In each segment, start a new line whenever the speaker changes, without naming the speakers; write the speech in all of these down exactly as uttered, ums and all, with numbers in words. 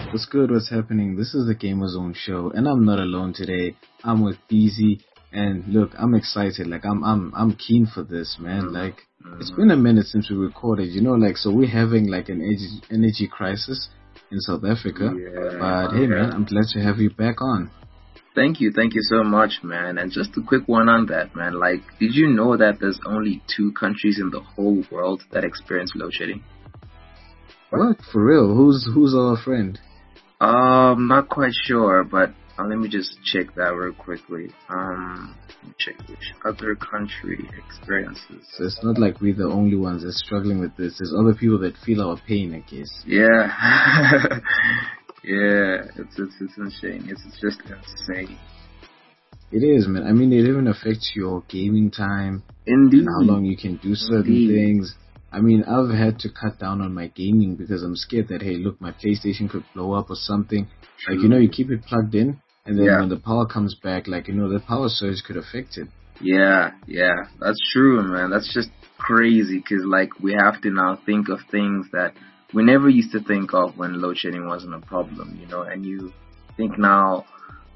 What's good? What's happening? This is the Gamer Zone show, and I'm not alone today. I'm with B Z, and look, I'm excited. Like I'm, I'm, I'm keen for this, man. Like it's
Mm-hmm.
been a minute since we recorded. You know, like so we're having like an energy, energy crisis in South Africa.
Yeah,
But hey, man,
yeah.
I'm glad to have you back on.
Thank you, thank you so much, man. And just a quick one on that, man. Like, did you know that there's only two countries in the whole world that experience load shedding? What?
What for real? Who's who's our friend?
Um, not quite sure, but uh, let me just check that real quickly. Um, let me check which other country experiences.
So it's not like we're the only ones that's struggling with this. There's other people that feel our pain, I guess.
Yeah, yeah. It's it's it's insane. It's, it's just insane.
It is, man. I mean, it even affects your gaming time
Indeed.
and how long you can do certain
Indeed.
things. I mean, I've had to cut down on my gaming because I'm scared that, hey, look, my PlayStation could blow up or something. Like, you know, you keep it plugged in, and then
Yeah.
when the power comes back, like, you know, the power surge could affect it.
Yeah, yeah, that's true, man. That's just crazy because, like, we have to now think of things that we never used to think of when load shedding wasn't a problem, you know. And you think now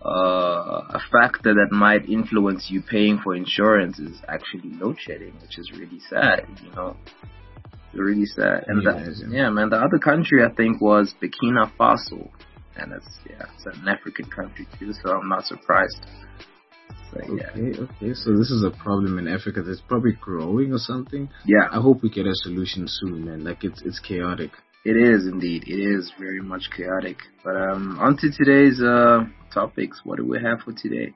uh, a factor that might influence you paying for insurance is actually load shedding, which is really sad, you know. It's really sad. And
Can you
the,
imagine?
yeah, man, the other country I think was Burkina Faso, and it's yeah, it's an African country too, so I'm not surprised. But yeah,
Okay, okay, so this is a problem in Africa that's probably growing or something.
yeah.
I hope we get a solution soon, man. Like, it's it's chaotic.
It is indeed. It is very much chaotic. But um, on to today's uh, topics. What do we have for today?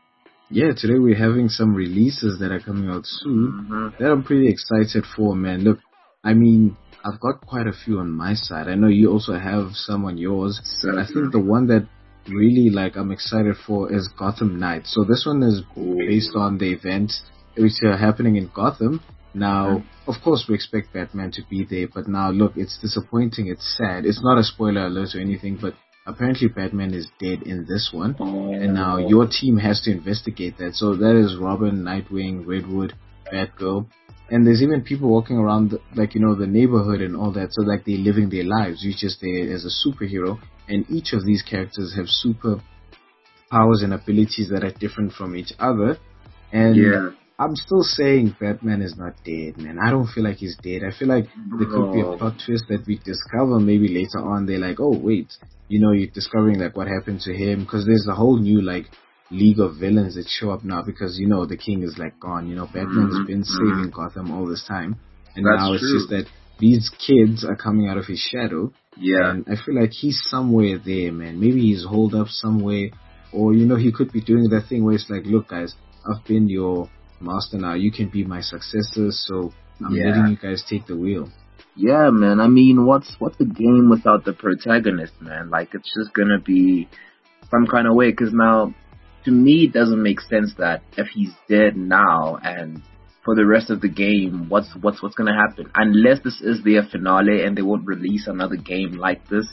Yeah, today we're having some releases that are coming out soon
Mm-hmm.
that I'm pretty excited for, man. Look, I mean, I've got quite a few on my side. I know you also have some on yours.
So,
I think the one that really, like, I'm excited for is Gotham Knights. So this one is based on the events which are happening in Gotham. Now, of course, we expect Batman to be there, but now, look, it's disappointing. It's sad. It's not a spoiler alert or anything, but apparently Batman is dead in this one.
oh,
And now your team has to investigate that. So that is Robin, Nightwing, Redwood, Batgirl. And there's even people walking around, the, like, you know, the neighborhood and all that. So, like, they're living their lives. You're just there as a superhero. And each of these characters have super powers and abilities that are different from each other. And
yeah,
I'm still saying Batman is not dead, man. I don't feel like he's dead. I feel like there could be a
bro.
plot twist that we discover maybe later on. They're like, oh, wait, you know, you're discovering, like, what happened to him. Because there's a whole new, like, league of villains that show up now because, you know, the king is, like, gone. You know, Batman
Mhm,
has been
mhm.
saving Gotham all this time. And
That's
now it's
true.
just that these kids are coming out of his shadow.
Yeah,
And I feel like he's somewhere there, man. Maybe he's holed up somewhere. Or, you know, he could be doing that thing where it's like, look, guys, I've been your master now. You can be my successor. So I'm
yeah,
letting you guys take the wheel.
yeah, man. I mean, what's what's a game without the protagonist, man? Like, it's just gonna be some kind of way. Because now, to me, it doesn't make sense that if he's dead now and for the rest of the game, what's what's what's gonna happen? Unless this is their finale and they won't release another game like this.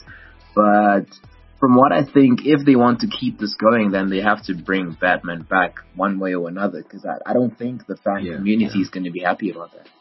But from what I think, if they want to keep this going, then they have to bring Batman back one way or another. Because I, I don't think the fan
Yeah,
community
yeah.
is going to be happy about that.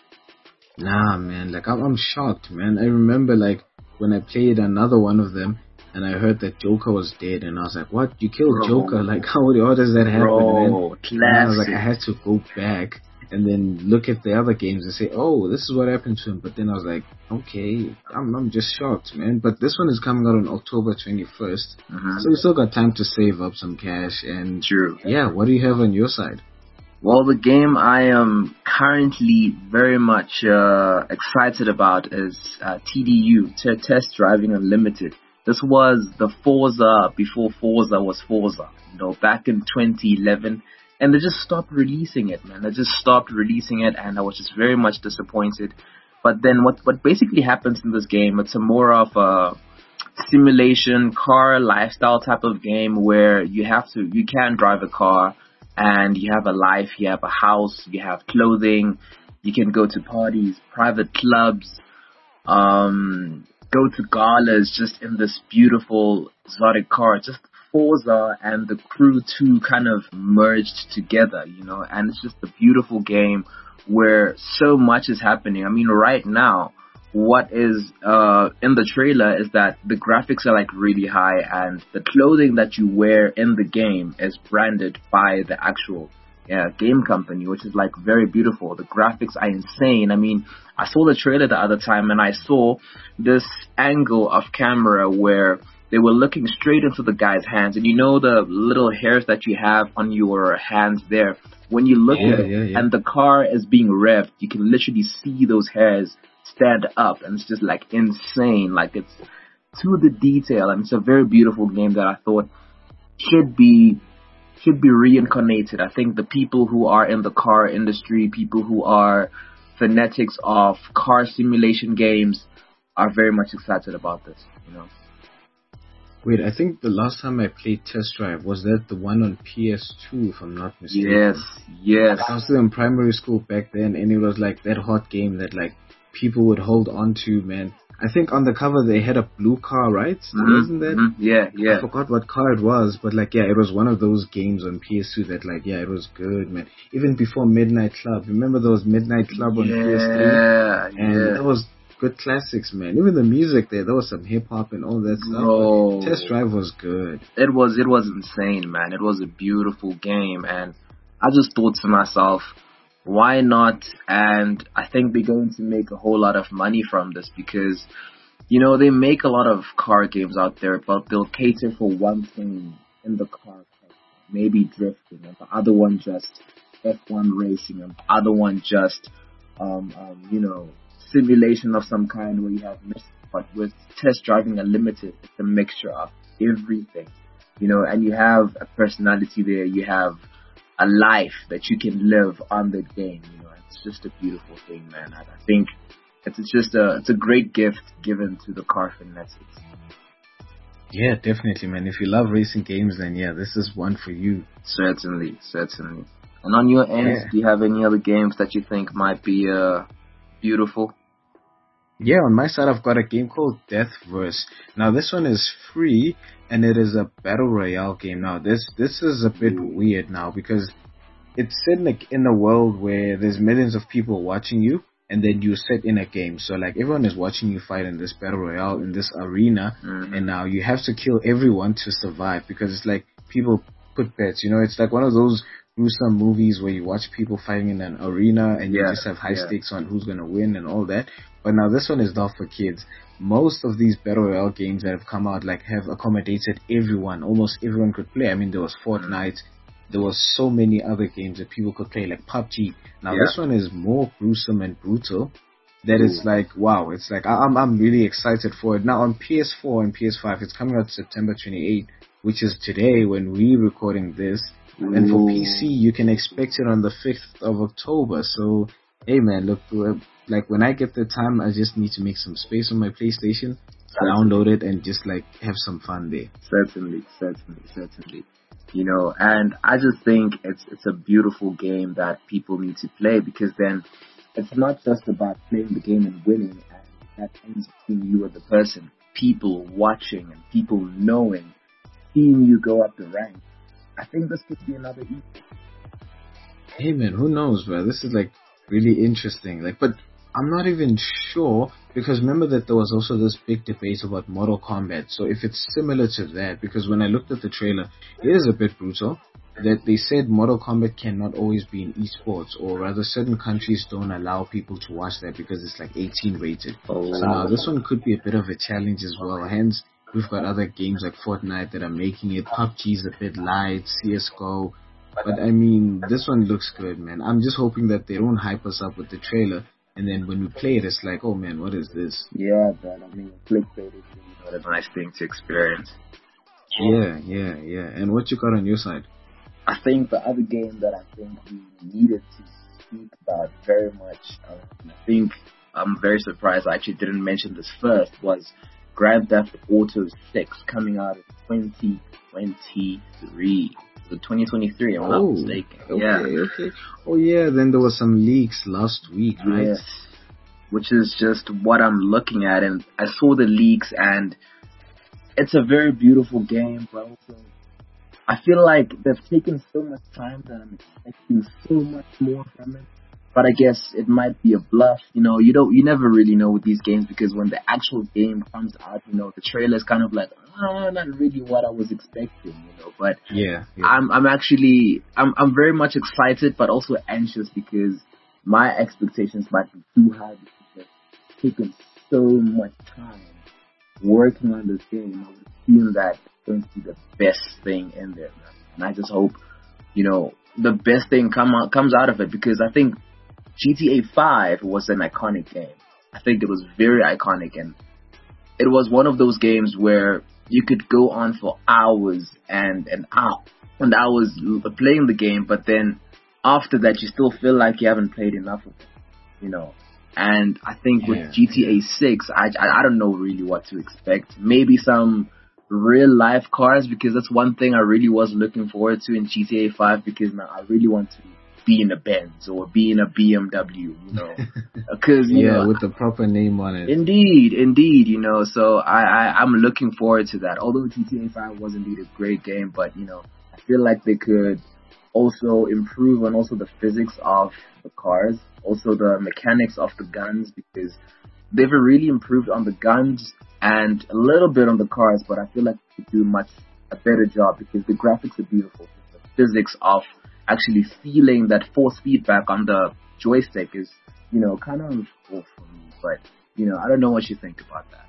Nah, man. Like, I'm, I'm shocked, man. I remember, like, when I played another one of them and I heard that Joker was dead and I was like, what? You killed
Bro.
Joker? Like, how, how does that happen, man?
Bro,
And I was like,
classic.
I had to go back and then look at the other games and say, oh, this is what happened to him. But then I was like, okay, I'm, I'm just shocked, man. But this one is coming out on October twenty-first.
Mhm.
So we still got time to save up some cash. And
True.
yeah, what do you have on your side?
Well, the game I am currently very much uh, excited about is uh, T D U, T- Test Driving Unlimited. This was the Forza before Forza was Forza, you know, back in twenty eleven. And they just stopped releasing it, man. They just stopped releasing it, and I was just very much disappointed. But then what what basically happens in this game, it's a more of a simulation car lifestyle type of game where you have to, you can drive a car, and you have a life, you have a house, you have clothing, you can go to parties, private clubs, um, go to galas just in this beautiful exotic car. Just Forza and the Crew two kind of merged together, you know, and it's just a beautiful game where so much is happening. I mean, right now, what is uh in the trailer is that the graphics are like really high, and the clothing that you wear in the game is branded by the actual uh, game company, which is like very beautiful. The graphics are insane. I mean, I saw the trailer the other time and I saw this angle of camera where they were looking straight into the guy's hands, and you know the little hairs that you have on your hands there. When you look
Yeah,
at it
yeah, yeah.
and the car is being revved, you can literally see those hairs stand up, and it's just like insane. Like, it's to the detail, and it's a very beautiful game that I thought should be should be reincarnated. I think the people who are in the car industry, people who are fanatics of car simulation games, are very much excited about this. You know.
Wait, I think the last time I played Test Drive was that the one on P S two, if I'm not mistaken.
Yes, yes.
Like, I was still in primary school back then, and it was like that hot game that like people would hold on to, man. I think on the cover they had a blue car, right?
Mm-hmm,
Wasn't that?
mm-hmm. Yeah, yeah.
I forgot what car it was, but like, yeah, it was one of those games on P S two that like, yeah, it was good, man. Even before Midnight Club. Remember those Midnight Club on
yeah,
P S three? And
yeah.
that was good classics, man. Even the music there, there was some hip hop and all that stuff.
Bro,
Test Drive was good.
It was, it was insane, man. It was a beautiful game, and I just thought to myself, why not? And I think they're going to make a whole lot of money from this because, you know, they make a lot of car games out there, but they'll cater for one thing in the car, maybe drifting, and the other one just F one racing, and the other one just, um, um, you know, simulation of some kind where you have missed. But with Test Driving Unlimited, it's a mixture of everything, you know, and you have a personality there, you have a life that you can live on the game, you know. It's just a beautiful thing, man. I, I think it's, it's just a it's a great gift given to the car fanatics.
Yeah, definitely, man. If you love racing games, then yeah, this is one for you.
Certainly, certainly. And on your end,
Yeah.
do you have any other games that you think might be uh beautiful?
Yeah, on my side, I've got a game called Deathverse. Now, this one is free, and it is a battle royale game. Now, this this is a bit weird now because it's set in a, in a world where there's millions of people watching you, and then you set in a game. So, like, everyone is watching you fight in this battle royale in this arena,
Mm-hmm.
and now you have to kill everyone to survive because it's like people put bets. You know, it's like one of those gruesome movies where you watch people fighting in an arena and you
Yeah,
just have high
yeah.
stakes on who's gonna win and all that. But now this one is not for kids. Most of these battle royale games that have come out like have accommodated everyone. Almost everyone could play. I mean, there was Fortnite. There was so many other games that people could play, like P U B G. Now
Yeah.
this one is more gruesome and brutal. That it's
Ooh.
like, wow, it's like, I- I'm I'm really excited for it. Now on P S four and P S five, it's coming out September twenty-eighth, which is today when we're recording this. And for P C, you can expect it on the fifth of October. So, hey man, look, uh, like when I get the time, I just need to make some space on my PlayStation, download it, and just like have some fun there.
Certainly, certainly, certainly. You know, and I just think it's it's a beautiful game that people need to play, because then it's not just about playing the game and winning, and that ends between you and the person. People watching and people knowing, seeing you go up the ranks. I think this could be another E.
Hey man, who knows, bro? This is like really interesting. Like, but I'm not even sure, because remember that there was also this big debate about Mortal Kombat. So if it's similar to that, because when I looked at the trailer, it is a bit brutal. That they said Mortal Kombat cannot always be in esports, or rather certain countries don't allow people to watch that because it's like eighteen rated.
Oh.
So now this one could be a bit of a challenge as well. Hence, we've got other games like Fortnite that are making it. P U B G is a bit light, C S G O. But I mean, this one looks good, man. I'm just hoping that they don't hype us up with the trailer, and then when we play it, it's like, oh man, what is this?
Yeah, but I mean, clickbait is really not a nice thing to experience.
Yeah, yeah, yeah. And what you got on your side?
I think the other game that I think we needed to speak about very much, uh, and I think I'm very surprised I actually didn't mention this first, was Grand Theft Auto six coming out in twenty twenty-three. So twenty twenty-three, I'm
Oh,
not mistaken.
okay,
Yeah.
okay. Oh yeah, then there was some leaks last week, right?
Yes. Which is just what I'm looking at, and I saw the leaks, and it's a very beautiful game, but also I feel like they've taken so much time that I'm expecting so much more from it. but I guess it might be a bluff. You know, you don't, you never really know with these games because when the actual game comes out, you know, the trailer is kind of like, oh, not really what I was expecting, you know. But
yeah, yeah.
I'm, I'm actually, I'm, I'm very much excited, but also anxious because my expectations might be too high because it's taken so much time working on this game. I would assume that it's going to be the best thing in there, man. And I just hope, you know, the best thing come out, comes out of it because I think G T A five was an iconic game. I think it was very iconic, and it was one of those games where you could go on for hours and and hours and hours playing the game, but then after that you still feel like you haven't played enough of it, you know. And I think with
Yeah.
G T A six, I, I I don't know really what to expect. Maybe some real life cars because that's one thing I really was looking forward to in G T A five because now I really want to be in a Benz or be in a B M W, you know, because you
yeah,
know,
with the proper name on it.
indeed, indeed, you know, so I, I I'm looking forward to that. Although G T A five was indeed a great game, but you know, I feel like they could also improve on also the physics of the cars, also the mechanics of the guns because they've really improved on the guns and a little bit on the cars, but I feel like they could do much a better job because the graphics are beautiful. The physics of actually feeling that force feedback on the joystick is, you know, kind of cool for me. But, you know, I don't know what you think about that.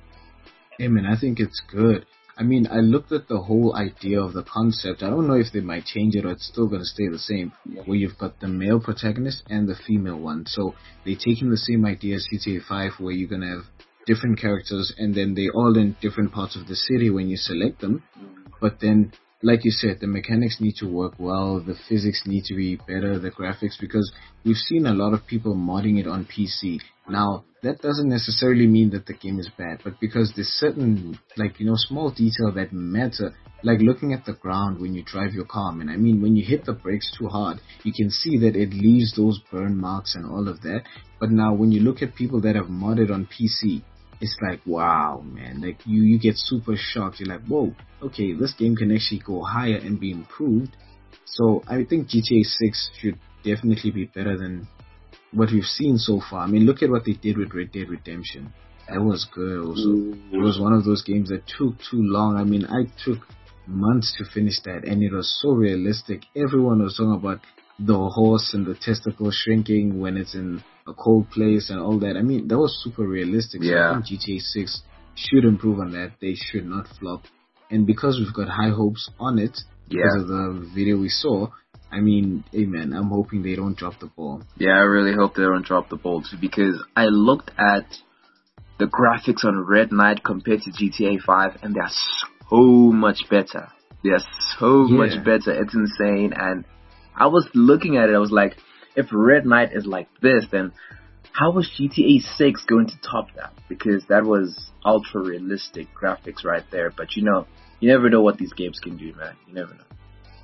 Hey man, I think it's good. I mean, I looked at the whole idea of the concept. I don't know if they might change it or it's still going to stay the same,
Yeah.
where you've got the male protagonist and the female one. So they're taking the same idea as G T A five, where you're going to have different characters and then they're all in different parts of the city when you select them. But then, like you said, the mechanics need to work well, the physics need to be better, the graphics, because we've seen a lot of people modding it on P C. Now, that doesn't necessarily mean that the game is bad, but because there's certain, like, you know, small detail that matter, like looking at the ground when you drive your car, man. I mean, when you hit the brakes too hard, you can see that it leaves those burn marks and all of that. But now, when you look at people that have modded on P C, it's like, wow, man, like you, you get super shocked. You're like, whoa, okay, this game can actually go higher and be improved. So I think G T A six should definitely be better than what we've seen so far. I mean, look at what they did with Red Dead Redemption. That was good also. It was one of those games that took too long. I mean, I took months to finish that and it was so realistic. Everyone was talking about the horse and the testicle shrinking when it's in a cold place and all that. I mean, that was super realistic. So
Yeah.
I think G T A six should improve on that. They should not flop. And because we've got high hopes on it, because
Yeah.
of the video we saw, I mean, hey man, I'm hoping they don't drop the ball.
Yeah, I really hope they don't drop the ball too because I looked at the graphics on Red Knight compared to G T A five and they're so much better. They're so
Yeah.
much better. It's insane. And I was looking at it, I was like, if Red Knight is like this, then how was G T A six going to top that? Because that was ultra realistic graphics right there. But you know, you never know what these games can do, man. You never know.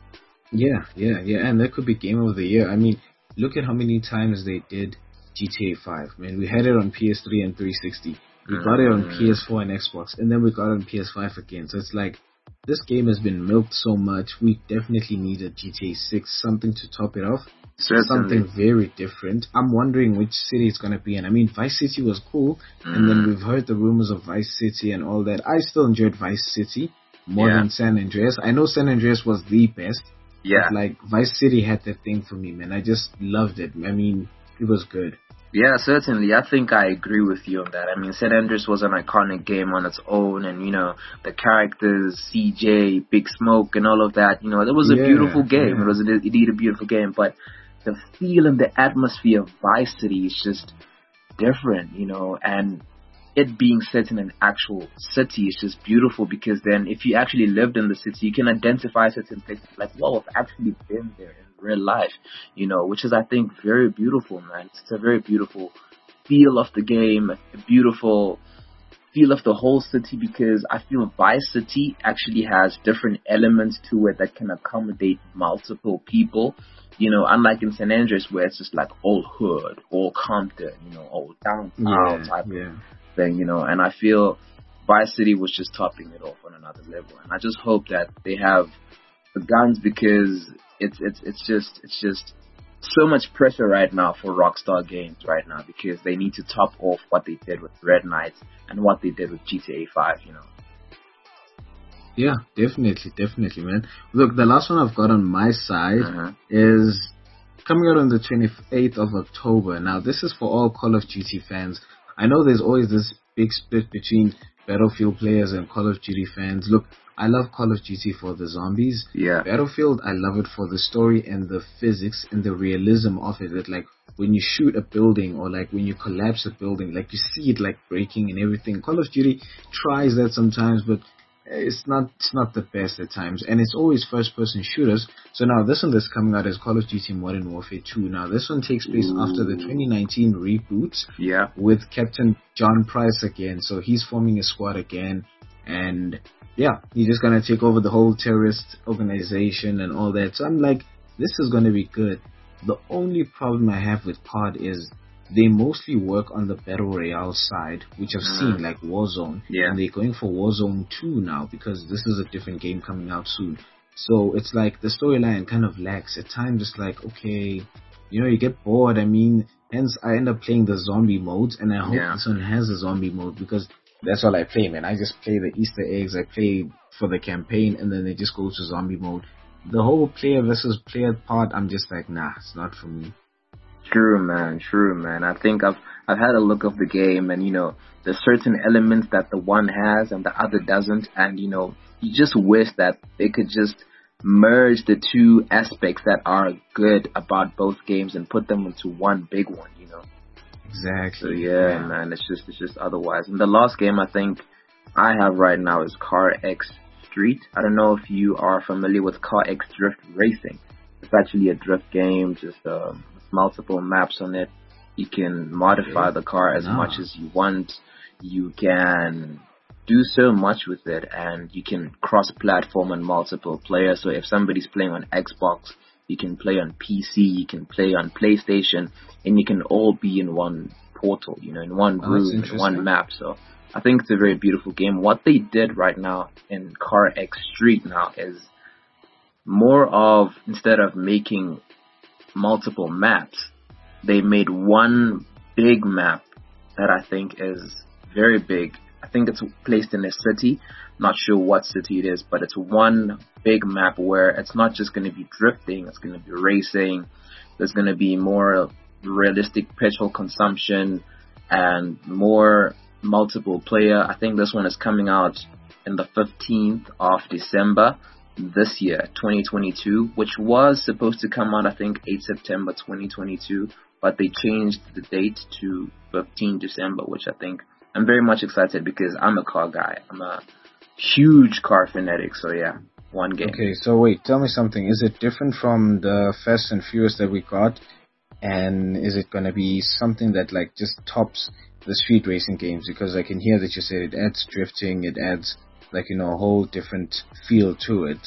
Yeah, yeah, yeah, and that could be Game of the Year. I mean, look at how many times they did G T A five. Man, we had it on P S three and three sixty. We got it on P S four and Xbox, and then we got it on P S five again. So it's like, this game has been milked so much, we definitely need a G T A six, something to top it off.
Certainly.
Something very different. I'm wondering which city it's going to be in. I mean, Vice City was cool, and then we've heard the rumors of Vice City and all that. I still enjoyed Vice City more
Yeah.
than San Andreas. I know San Andreas was the best,
Yeah.
but like Vice City had that thing for me, man. I just loved it. I mean, it was good.
Yeah, certainly. I think I agree with you on that. I mean, San Andreas was an iconic game on its own, and you know, the characters, C J, Big Smoke, and all of that. You know, it was a
Yeah,
beautiful game.
yeah.
It was indeed a beautiful game, but the feel and the atmosphere of Vice City is just different, you know, and it being set in an actual city is just beautiful because then if you actually lived in the city, you can identify certain places like, whoa, I've actually been there in real life, you know, which is, I think, very beautiful, man. It's a very beautiful feel of the game, a beautiful feel of the whole city because I feel Vice City actually has different elements to it that can accommodate multiple people. You know, unlike in San Andreas where it's just like all hood, all Compton, you know, all downtown
Yeah,
type
yeah.
of thing, you know, and I feel Vice City was just topping it off on another level. And I just hope that they have the guns because it's it's it's just it's just so much pressure right now for Rockstar Games right now because they need to top off what they did with Red Knights and what they did with G T A five, you know.
Yeah, definitely, definitely, man. Look, the last one I've got on my side
Uh-huh.
is coming out on the twenty-eighth of October. Now, this is for all Call of Duty fans. I know there's always this big split between Battlefield players and Call of Duty fans. Look, I love Call of Duty for the zombies.
Yeah.
Battlefield, I love it for the story and the physics and the realism of it. That, like, when you shoot a building or like when you collapse a building, like you see it like breaking and everything. Call of Duty tries that sometimes, but it's not it's not the best at times, and it's always first person shooters. So now this one that's coming out is Call of Duty Modern Warfare two. Now this one takes place
Ooh.
after the twenty nineteen reboot,
Yeah.
with Captain John Price again. So he's forming a squad again, and yeah, he's just gonna take over the whole terrorist organization and all that. So I'm like, this is gonna be good. The only problem I have with C O D is they mostly work on the Battle Royale side, which I've seen,
Mm.
like Warzone.
Yeah.
And they're going for Warzone two now because this is a different game coming out soon. So it's like the storyline kind of lacks. At times it's like, okay, you know, you get bored. I mean, hence I end up playing the zombie modes, and I hope
Yeah.
this one has a zombie mode because that's all I play, man. I just play the Easter eggs, I play for the campaign, and then it just goes to zombie mode. The whole player versus player part, I'm just like, nah, it's not for me.
True, man. True, man. I think I've I've had a look of the game, and you know, there's certain elements that the one has and the other doesn't, and you know, you just wish that they could just merge the two aspects that are good about both games and put them into one big one, you know.
Exactly.
So yeah, yeah, man, it's just it's just otherwise. And the last game I think I have right now is Car X Street. I don't know if you are familiar with Car X Drift Racing. It's actually a drift game, just um, multiple maps on it. You can modify
okay.
the car as
nah.
much as you want. You can do so much with it, and you can cross-platform and multiple players. So if somebody's playing on Xbox, you can play on P C, you can play on PlayStation, and you can all be in one portal, you know, in one
oh,
room, in one map. So I think it's a very beautiful game. What they did right now in Car X Street now is more of, instead of making multiple maps, they made one big map that I think is very big. I think it's placed in a city. Not sure what city it is, but it's one big map where it's not just going to be drifting, it's going to be racing. There's going to be more realistic petrol consumption and more multiple player. I think this one is coming out in the fifteenth of December this year, twenty twenty-two, which was supposed to come out, I think, eighth September twenty twenty-two, but they changed the date to fifteenth December, which I think I'm very much excited because I'm a car guy. I'm a huge car fanatic, so yeah, one game.
Okay, so wait, tell me something. Is it different from the Fast and Furious that we got? And is it going to be something that like just tops the street racing games? Because I can hear that you said it adds drifting, it adds like, you know, a whole different feel to it.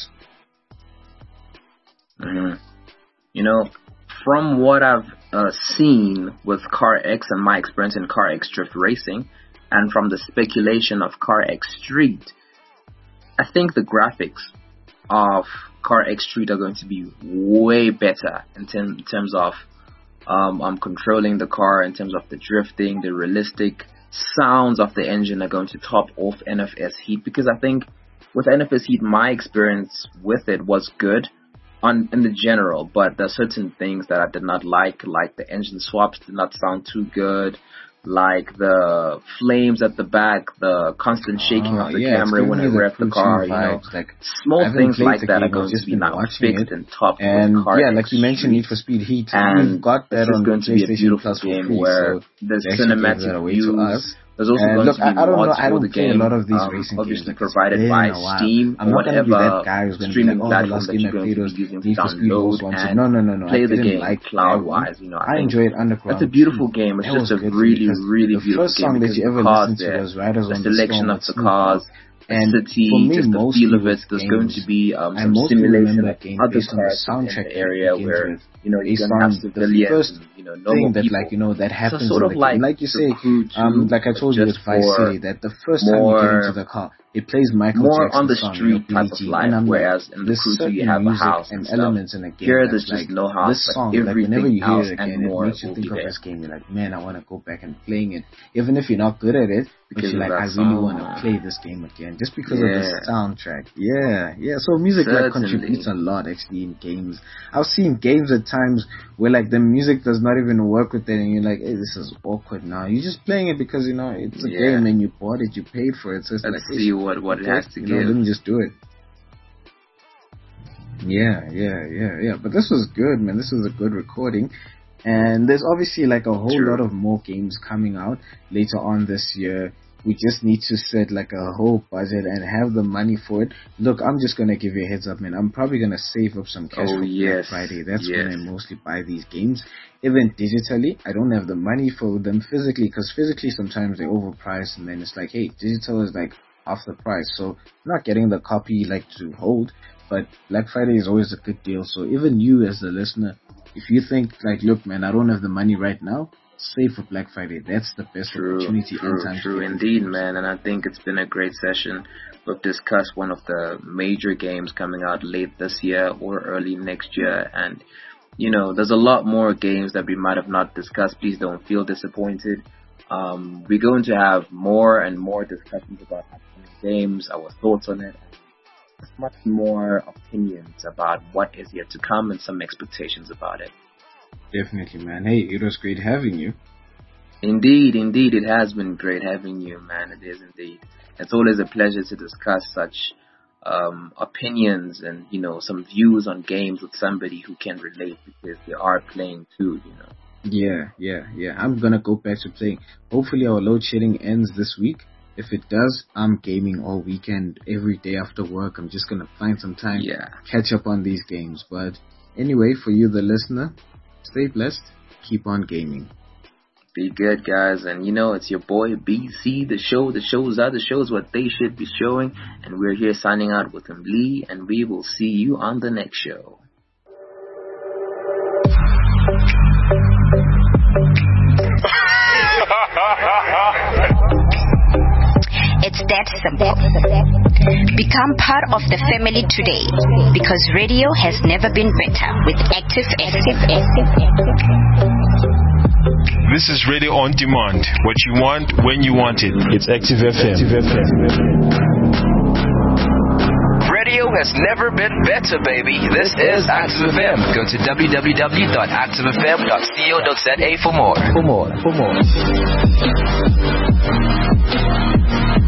Mm-hmm. You know, from what I've uh, seen with Car X and my experience in Car X Drift Racing, and from the speculation of Car X Street, I think the graphics of Car X Street are going to be way better in, tem- in terms of um, um, controlling the car, in terms of the drifting, the realistic sounds of the engine are going to top off N F S Heat, because I think with N F S Heat, my experience with it was good on in the general, but there are certain things that I did not like, like the engine swaps did not sound too good, like the flames at the back, the constant shaking
oh,
of the
yeah,
camera when I rev the car, you know,
like,
small things like that are going to be now fixed and topped
and
with Car
yeah,
X
like you mentioned,
Street.
Need for Speed Heat,
and
we've got that
this is
on
going to be a
PlayStation
beautiful
Plus for
game
free,
where
so
there's
they actually gave
cinematic
that away to
views.
us.
There's also
And
going
look,
to be
I, I don't know,
mods
I
for
don't
the
play
game,
a lot of these
um,
racing
obviously
games. Like,
provided
it's
by
been a while.
Steam
I'm
or
not gonna be that
whatever
guy who's gonna be
streaming
like, oh, the
platform
last
that
game
you're
I
going
played
to
was
be using to
Need for Speed
download
Most Wanted.
and
No, no, no, no.
play
I
the
didn't
game
like
cloud-wise. You know, I,
I
think
enjoyed Underground.
it's a beautiful
too.
game. It's
That
just a
was good
really,
because
really
the
beautiful
first song
game
that you
because
ever
the cars
listened to
there,
was Riders
the
on the
selection
Storm
of
with
the
Snoop
cars,
Dogg.
the
And
city,
for me,
just the
mostly
feel of
with
it. There's going to
games,
be um,
I
some
mostly
simulation
remember
of
game
other
based on the
cars in
soundtrack
the
that it
area
begins
where
with.
You know,
based
you're gonna
on
have civilians,
the first
and, you know,
thing
normal
that,
people.
like, you know, that happens
so sort
in
of
the
like
game. Like you
the
say,
Crew two,
um, like I told you with
just
Vice
for
City, that the first time you get
more
into the car, it plays Michael
more
Jackson's
on the
song,
street
you know,
type
Billie
of
Jean,
life,
and I'm like,
whereas in the
there's
Crew two you
certain
have a
music
house
and
and stuff.
elements in a game
Here
that's
there's
like
just no house,
this
but
song. Like whenever
everything
you hear
else
it
and
again, it
more
makes you
will
think
be
of
there
this game. You're like, man, I want to go back and playing it, even if you're not good at it. But
because
you're
of
like, I
that
really want to
song.
play this game again, just because of the
Yeah,
soundtrack. Yeah, yeah. So music like contributes
certainly.
a lot actually in games. I've seen games at times where like the music does not even work with it, and you're like, hey, this is awkward now. You're just playing it because you know it's a
Yeah.
game and you bought it, you paid for it. So it's
Let's
like, hey,
see what what it
okay,
has to
you know,
give.
let me just do it. Yeah, yeah, yeah, yeah. But this was good, man. This was a good recording. And there's obviously like a whole
True.
lot of more games coming out later on this year. We just need to set like a whole budget and have the money for it. Look, I'm just gonna give you a heads up, man. I'm probably gonna save up some cash
Oh
for
yes,
Black Friday. That's
yes.
when I mostly buy these games. Even digitally, I don't have the money for them physically, because physically sometimes they're overpriced, and then it's like, hey, digital is like half the price. So I'm not getting the copy like to hold. But Black Friday is always a good deal. So even you as the listener, if you think like, look, man, I don't have the money right now, save for Black Friday. That's the best
True,
opportunity
true,
and time
true
to get
indeed,
games.
man. And I think it's been a great session. We've discussed one of the major games coming out late this year or early next year. And, you know, there's a lot more games that we might have not discussed. Please don't feel disappointed. Um, we're going to have more and more discussions about upcoming games, our thoughts on it, and much more opinions about what is yet to come and some expectations about it.
Definitely, man. Hey, it was great having you.
Indeed, indeed, it has been great having you, man. It is indeed. It's always a pleasure to discuss such um, opinions and, you know, some views on games with somebody who can relate, because they are playing too, you know.
Yeah, yeah, yeah. I'm gonna go back to playing. Hopefully our load shedding ends this week. If it does, I'm gaming all weekend, every day after work. I'm just gonna find some time,
Yeah.
catch up on these games. But anyway, for you, the listener, stay blessed, keep on gaming.
Be good, guys. And, you know, it's your boy B C, the show. The shows are the shows what they should be showing. And we're here signing out with him, Lee. And we will see you on the next show.
It's that simple. Become part of the family today, because radio has never been better with Active F M.
This is Radio on Demand. What you want, when you want it. It's Active F M.
Radio has never been better, baby. This is Active F M. Go to w w w dot active f m dot co dot z a for more. For more. For more.